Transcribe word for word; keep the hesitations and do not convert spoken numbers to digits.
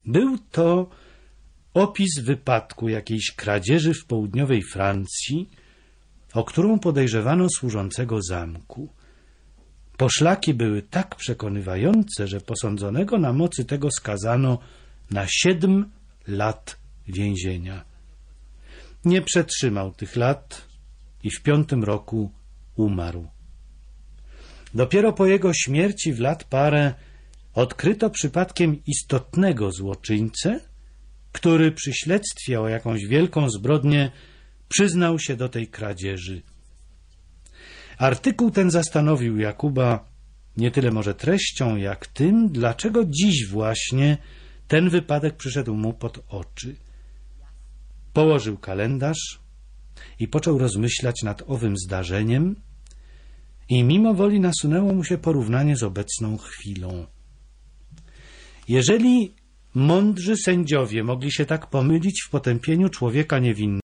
Był to opis wypadku jakiejś kradzieży w południowej Francji, o którą podejrzewano służącego zamku. Poszlaki były tak przekonywające, że posądzonego na mocy tego skazano na siedm lat więzienia. Nie przetrzymał tych lat i w piątym roku umarł. Dopiero po jego śmierci w lat parę odkryto przypadkiem istotnego złoczyńcę, który przy śledztwie o jakąś wielką zbrodnię przyznał się do tej kradzieży. Artykuł ten zastanowił Jakuba nie tyle może treścią, jak tym, dlaczego dziś właśnie ten wypadek przyszedł mu pod oczy. Położył kalendarz i począł rozmyślać nad owym zdarzeniem i mimo woli nasunęło mu się porównanie z obecną chwilą. Jeżeli mądrzy sędziowie mogli się tak pomylić w potępieniu człowieka niewinnego,